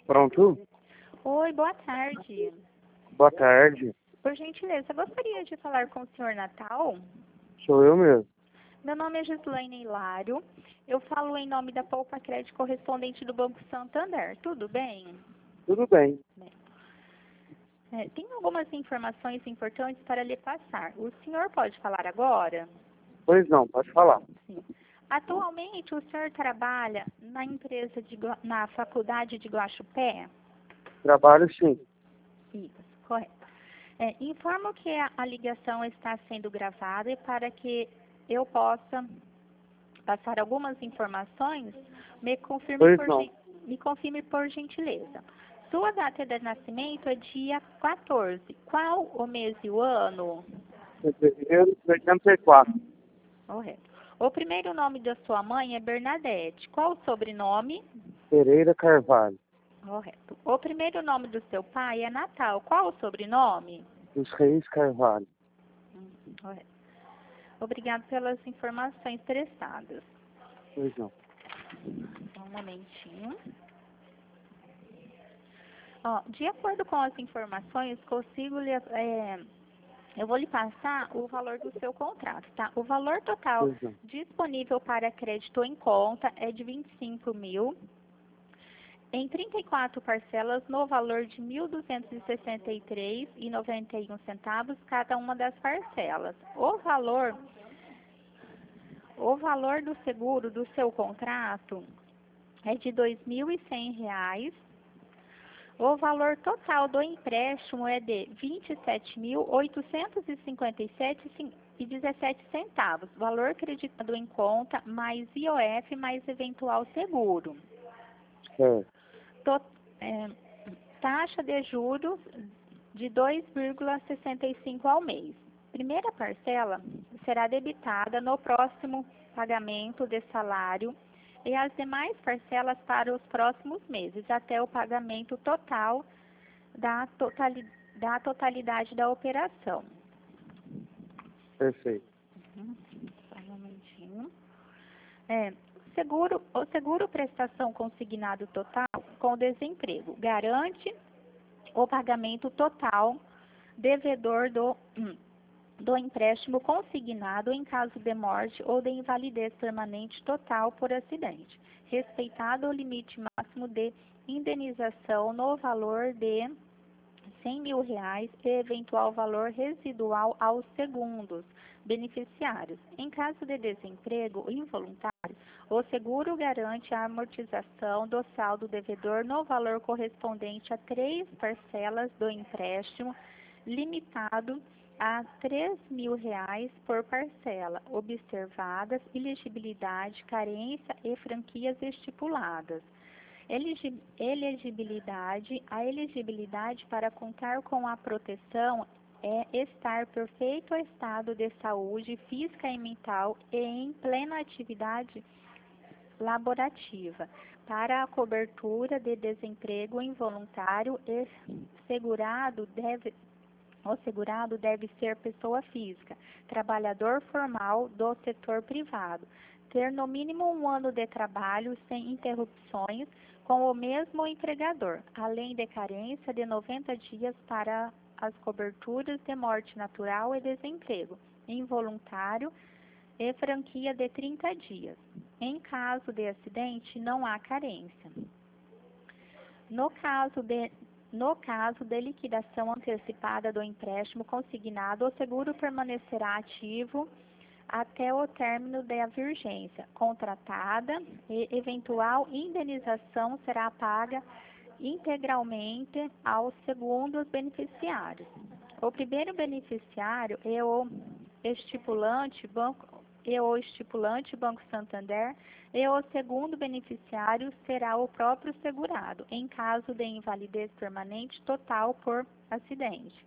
Pronto? Oi, boa tarde. Boa tarde. Por gentileza, gostaria de falar com o senhor Natal? Sou eu mesmo. Meu nome é Gislaine Hilário. Eu falo em nome da Poupa Crédito correspondente do Banco Santander. Tudo bem? Tudo bem. Tenho algumas informações importantes para lhe passar. O senhor pode falar agora? Pois não, pode falar. Sim. Atualmente, o senhor trabalha na empresa na faculdade de Guaxupé? Trabalho sim. Isso, correto. Informo que a ligação está sendo gravada e para que eu possa passar algumas informações, me confirme por gentileza. Sua data de nascimento é dia 14. Qual o mês e o ano? Fevereiro de 84. Correto. O primeiro nome da sua mãe é Bernadette. Qual o sobrenome? Pereira Carvalho. Correto. O primeiro nome do seu pai é Natal. Qual o sobrenome? Dos Reis Carvalho. Correto. Obrigado pelas informações prestadas. Pois não. Só um momentinho. De acordo com as informações, eu vou lhe passar o valor do seu contrato, tá? O valor total Pois não. disponível para crédito em conta é de 25 mil, em 34 parcelas, no valor de R$ 1.263,91 cada uma das parcelas. O valor do seguro do seu contrato é de R$ 2.100. O valor total do empréstimo é de R$ 27.857,17. Valor creditado em conta, mais IOF, mais eventual seguro. Taxa de juros de 2,65 ao mês. Primeira parcela será debitada no próximo pagamento de salário e as demais parcelas para os próximos meses, até o pagamento total da totalidade da operação. Perfeito. Só um momentinho. O seguro prestação consignado total com desemprego garante o pagamento total devedor do empréstimo consignado em caso de morte ou de invalidez permanente total por acidente, respeitado o limite máximo de indenização no valor de R$ 100 mil e eventual valor residual aos segundos beneficiários. Em caso de desemprego involuntário, o seguro garante a amortização do saldo devedor no valor correspondente a 3 parcelas do empréstimo, limitado a R$ 3 mil por parcela, observadas elegibilidade, carência e franquias estipuladas. A elegibilidade para contar com a proteção é estar perfeito estado de saúde física e mental e em plena atividade laborativa. Para a cobertura de desemprego involuntário, o segurado deve ser pessoa física, trabalhador formal do setor privado, ter no mínimo 1 ano de trabalho sem interrupções com o mesmo empregador, além de carência de 90 dias para as coberturas de morte natural e desemprego involuntário e franquia de 30 dias. Em caso de acidente, não há carência. No caso de liquidação antecipada do empréstimo consignado, o seguro permanecerá ativo até o término da vigência contratada e eventual indenização será paga integralmente aos segundos beneficiários. O primeiro beneficiário é o estipulante Banco Santander e o segundo beneficiário será o próprio segurado, em caso de invalidez permanente total por acidente.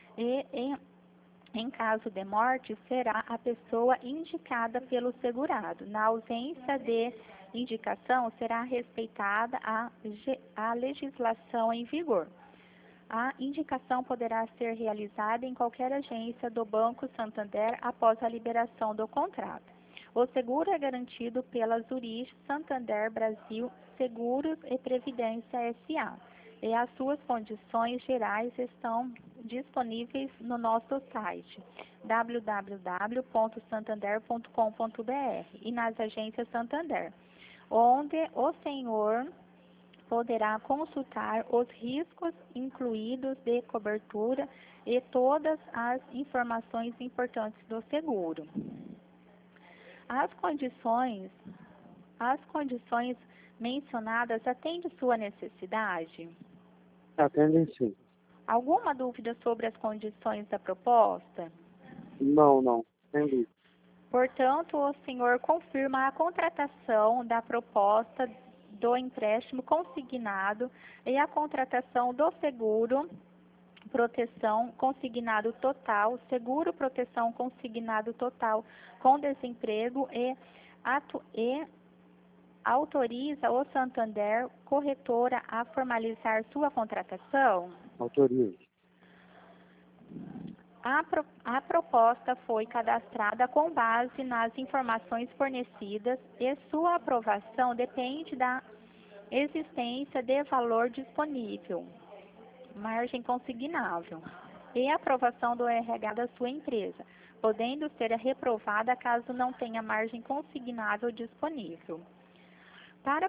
Em caso de morte, será a pessoa indicada pelo segurado. Na ausência de indicação, será respeitada a legislação em vigor. A indicação poderá ser realizada em qualquer agência do Banco Santander após a liberação do contrato. O seguro é garantido pela Zurich Santander Brasil Seguros e Previdência S.A. E as suas condições gerais estão disponíveis no nosso site www.santander.com.br e nas agências Santander, onde o senhor poderá consultar os riscos incluídos de cobertura e todas as informações importantes do seguro. As condições mencionadas atendem sua necessidade? Atendem sim. Alguma dúvida sobre as condições da proposta? Não. Entendi. Portanto, o senhor confirma a contratação da proposta do empréstimo consignado e a contratação do seguro proteção consignado total, seguro proteção consignado total com desemprego e autoriza o Santander Corretora a formalizar sua contratação? Autorizo. A proposta foi cadastrada com base nas informações fornecidas e sua aprovação depende da existência de valor disponível, margem consignável, e aprovação do RH da sua empresa, podendo ser reprovada caso não tenha margem consignável disponível. Para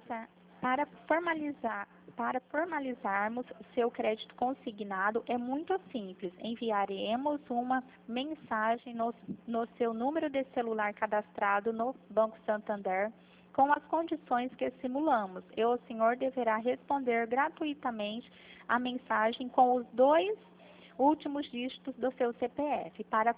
formalizarmos seu crédito consignado é muito simples. Enviaremos uma mensagem no seu número de celular cadastrado no Banco Santander com as condições que simulamos e o senhor deverá responder gratuitamente a mensagem com os 2 últimos dígitos do seu CPF para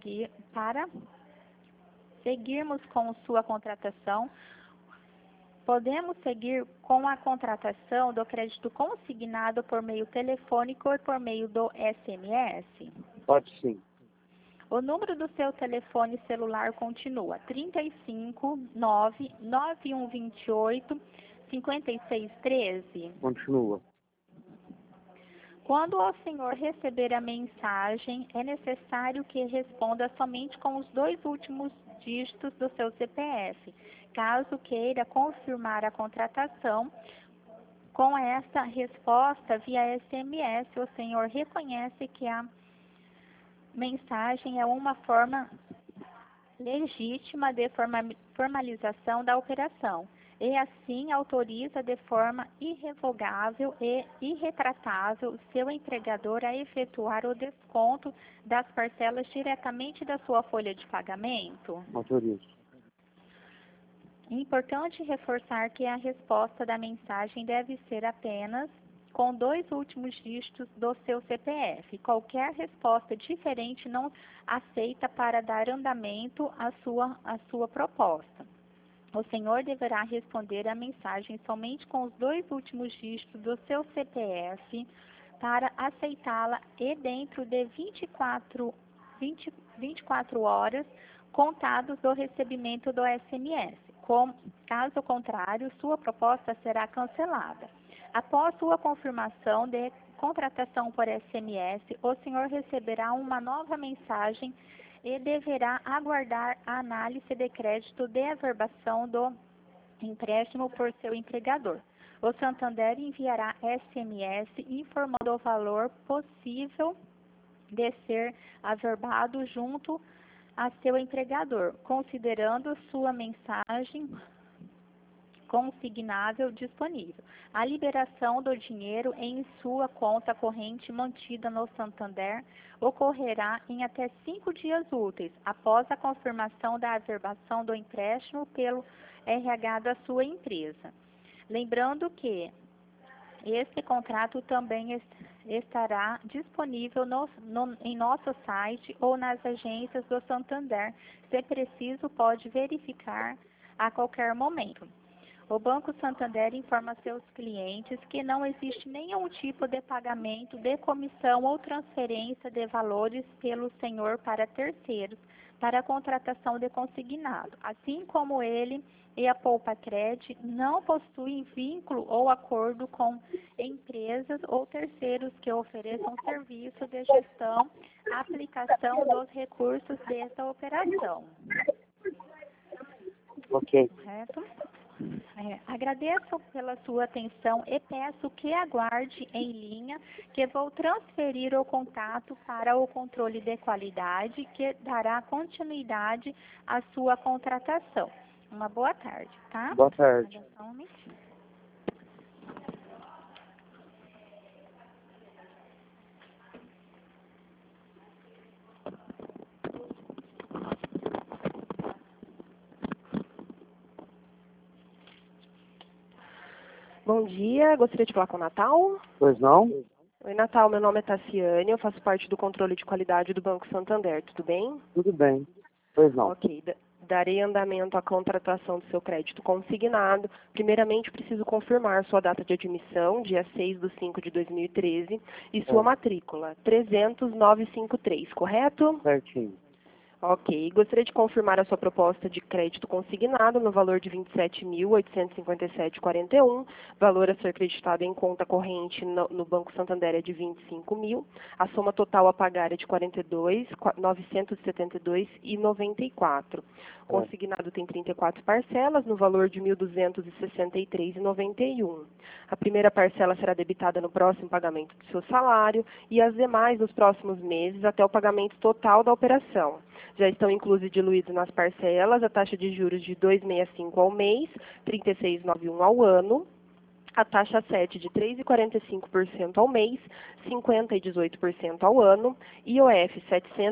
seguirmos com sua contratação. Podemos seguir com a contratação do crédito consignado por meio telefônico e por meio do SMS? Pode sim. O número do seu telefone celular continua 359-9128-5613? Continua. Quando o senhor receber a mensagem, é necessário que responda somente com os 2 últimos dígitos do seu CPF. Caso queira confirmar a contratação, com esta resposta via SMS, o senhor reconhece que a mensagem é uma forma legítima de formalização da operação e assim autoriza de forma irrevogável e irretratável seu empregador a efetuar o desconto das parcelas diretamente da sua folha de pagamento? Autorizo. É importante reforçar que a resposta da mensagem deve ser apenas com 2 últimos dígitos do seu CPF. Qualquer resposta diferente não aceita para dar andamento à sua proposta. O senhor deverá responder a mensagem somente com os 2 últimos dígitos do seu CPF para aceitá-la e dentro de 24 horas contados do recebimento do SMS. Caso contrário, sua proposta será cancelada. Após sua confirmação de contratação por SMS, o senhor receberá uma nova mensagem e deverá aguardar a análise de crédito de averbação do empréstimo por seu empregador. O Santander enviará SMS informando o valor possível de ser averbado junto a seu empregador, considerando sua mensagem consignável disponível. A liberação do dinheiro em sua conta corrente mantida no Santander ocorrerá em até 5 dias úteis após a confirmação da averbação do empréstimo pelo RH da sua empresa. Lembrando que este contrato também estará disponível em nosso site ou nas agências do Santander. Se preciso, pode verificar a qualquer momento. O Banco Santander informa seus clientes que não existe nenhum tipo de pagamento de comissão ou transferência de valores pelo senhor para terceiros para a contratação de consignado, assim como ele e a Poupacred não possuem vínculo ou acordo com empresas ou terceiros que ofereçam serviço de gestão, aplicação dos recursos desta operação. Ok. Correto? Agradeço pela sua atenção e peço que aguarde em linha, que vou transferir o contato para o controle de qualidade, que dará continuidade à sua contratação. Uma boa tarde, tá? Boa tarde. Olha só um minutinho. Bom dia, gostaria de falar com o Natal. Pois não? Oi, Natal, meu nome é Tassiane, eu faço parte do controle de qualidade do Banco Santander, tudo bem? Tudo bem. Pois não. Ok, darei andamento à contratação do seu crédito consignado. Primeiramente, preciso confirmar sua data de admissão, dia 6/5/2013, e sua matrícula, 30953, correto? Certinho. Ok. Gostaria de confirmar a sua proposta de crédito consignado no valor de R$ 27.857,41, valor a ser creditado em conta corrente no Banco Santander é de R$ 25.000, a soma total a pagar é de R$ 42.972,94. Consignado tem 34 parcelas, no valor de R$ 1.263,91. A primeira parcela será debitada no próximo pagamento do seu salário e as demais nos próximos meses até o pagamento total da operação. Já estão inclusos e diluídos nas parcelas a taxa de juros de 2,65 ao mês, 36,91 ao ano, a taxa 7 de 3,45% ao mês, 50,18% ao ano, IOF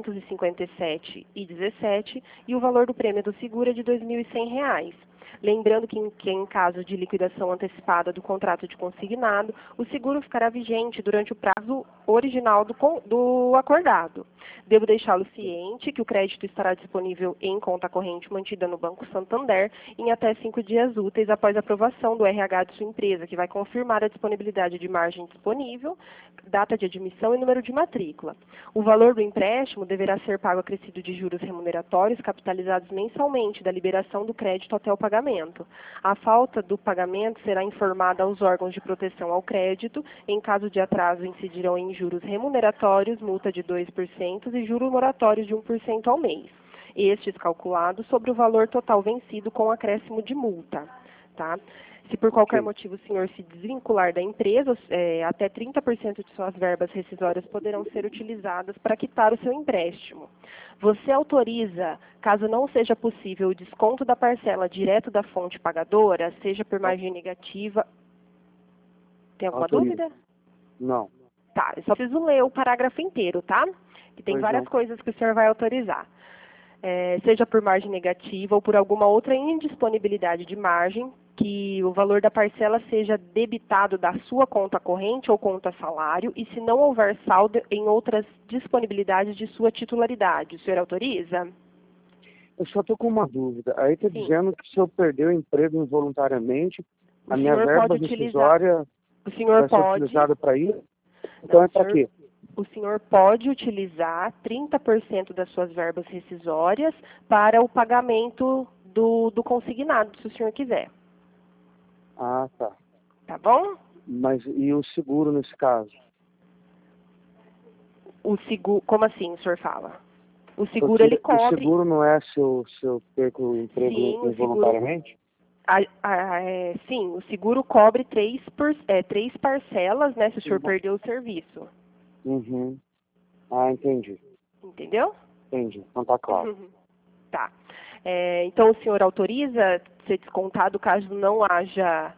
757,17 e o valor do prêmio do seguro é de R$ 2.100. Lembrando que em caso de liquidação antecipada do contrato de consignado, o seguro ficará vigente durante o prazo original do acordado. Devo deixá-lo ciente que o crédito estará disponível em conta corrente mantida no Banco Santander em até 5 dias úteis após a aprovação do RH de sua empresa, que vai confirmar a disponibilidade de margem disponível, data de admissão e número de matrícula. O valor do empréstimo deverá ser pago acrescido de juros remuneratórios capitalizados mensalmente da liberação do crédito até o pagamento. A falta do pagamento será informada aos órgãos de proteção ao crédito. Em caso de atraso, incidirão em juros remuneratórios, multa de 2% e juros moratórios de 1% ao mês. Estes calculados sobre o valor total vencido com acréscimo de multa. Tá? Se por qualquer motivo o senhor se desvincular da empresa, até 30% de suas verbas rescisórias poderão ser utilizadas para quitar o seu empréstimo. Você autoriza, caso não seja possível, o desconto da parcela direto da fonte pagadora, seja por margem negativa. Tem alguma dúvida? Não. Tá, eu só preciso ler o parágrafo inteiro, tá? Que tem várias coisas que o senhor vai autorizar. Seja por margem negativa ou por alguma outra indisponibilidade de margem, que o valor da parcela seja debitado da sua conta corrente ou conta salário e se não houver saldo em outras disponibilidades de sua titularidade. O senhor autoriza? Eu só estou com uma dúvida. Aí está dizendo que se eu perder o emprego involuntariamente, a minha verba rescisória vai ser utilizada para isso? Então é para quê? O senhor pode utilizar 30% das suas verbas rescisórias para o pagamento do consignado, se o senhor quiser. Ah, tá. Tá bom? Mas e o seguro nesse caso? O seguro, como assim o senhor fala? O seguro ele cobre... O seguro não é se eu perco o emprego involuntariamente? Sim, o seguro cobre três parcelas, né, se o senhor perder o serviço. Uhum. Ah, entendi. Entendeu? Entendi. Então tá claro. Tá. Então o senhor autoriza ser descontado caso não haja...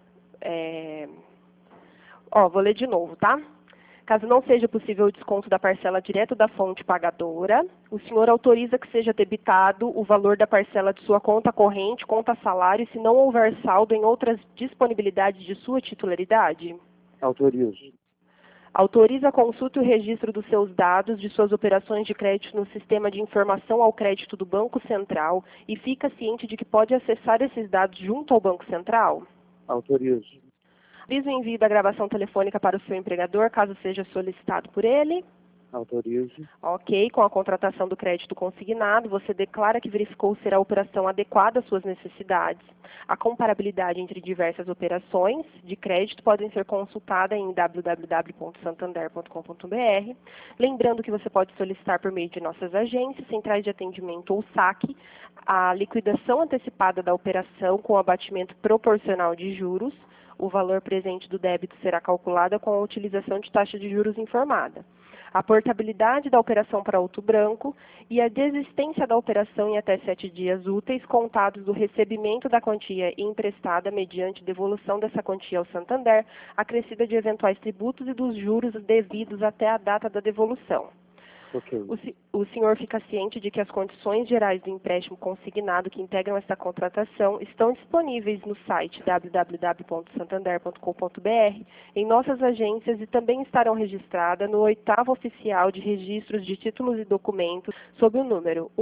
vou ler de novo, tá? Caso não seja possível o desconto da parcela direto da fonte pagadora, o senhor autoriza que seja debitado o valor da parcela de sua conta corrente, conta salário, se não houver saldo em outras disponibilidades de sua titularidade? Autorizo. Autoriza a consulta e o registro dos seus dados de suas operações de crédito no Sistema de Informação ao Crédito do Banco Central e fica ciente de que pode acessar esses dados junto ao Banco Central? Autorizo. Avisa o envio da gravação telefônica para o seu empregador, caso seja solicitado por ele? Autorizo. Ok, com a contratação do crédito consignado, você declara que verificou ser a operação adequada às suas necessidades. A comparabilidade entre diversas operações de crédito podem ser consultada em www.santander.com.br. Lembrando que você pode solicitar por meio de nossas agências, centrais de atendimento ou saque, a liquidação antecipada da operação com abatimento proporcional de juros. O valor presente do débito será calculado com a utilização de taxa de juros informada. A portabilidade da operação para auto branco e a desistência da operação em até 7 dias úteis, contados do recebimento da quantia emprestada mediante devolução dessa quantia ao Santander, acrescida de eventuais tributos e dos juros devidos até a data da devolução. Okay. O senhor fica ciente de que as condições gerais do empréstimo consignado que integram esta contratação estão disponíveis no site www.santander.com.br, em nossas agências e também estarão registradas no 8º Oficial de Registros de Títulos e Documentos, sob o número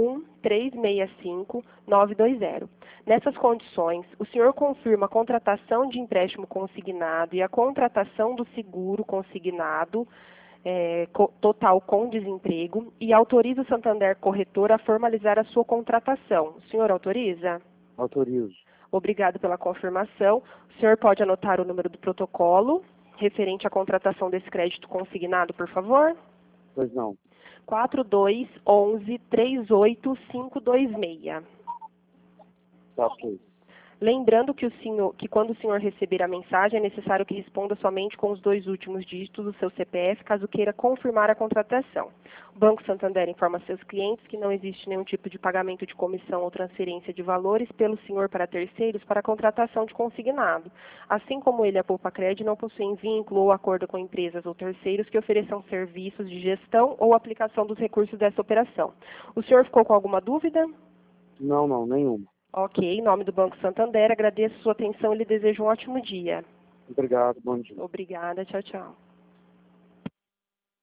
1365920. Nessas condições, o senhor confirma a contratação de empréstimo consignado e a contratação do seguro consignado total com desemprego e autoriza o Santander Corretor a formalizar a sua contratação. O senhor autoriza? Autorizo. Obrigado pela confirmação. O senhor pode anotar o número do protocolo referente à contratação desse crédito consignado, por favor? Pois não. 4211-38526. Tá ok. Lembrando que quando o senhor receber a mensagem, é necessário que responda somente com os 2 últimos dígitos do seu CPF, caso queira confirmar a contratação. O Banco Santander informa seus clientes que não existe nenhum tipo de pagamento de comissão ou transferência de valores pelo senhor para terceiros para a contratação de consignado. Assim como ele, a Poupa-Cred, não possuem vínculo ou acordo com empresas ou terceiros que ofereçam serviços de gestão ou aplicação dos recursos dessa operação. O senhor ficou com alguma dúvida? Não, nenhuma. Ok, em nome do Banco Santander, agradeço sua atenção e lhe desejo um ótimo dia. Obrigado, bom dia. Obrigada, tchau, tchau.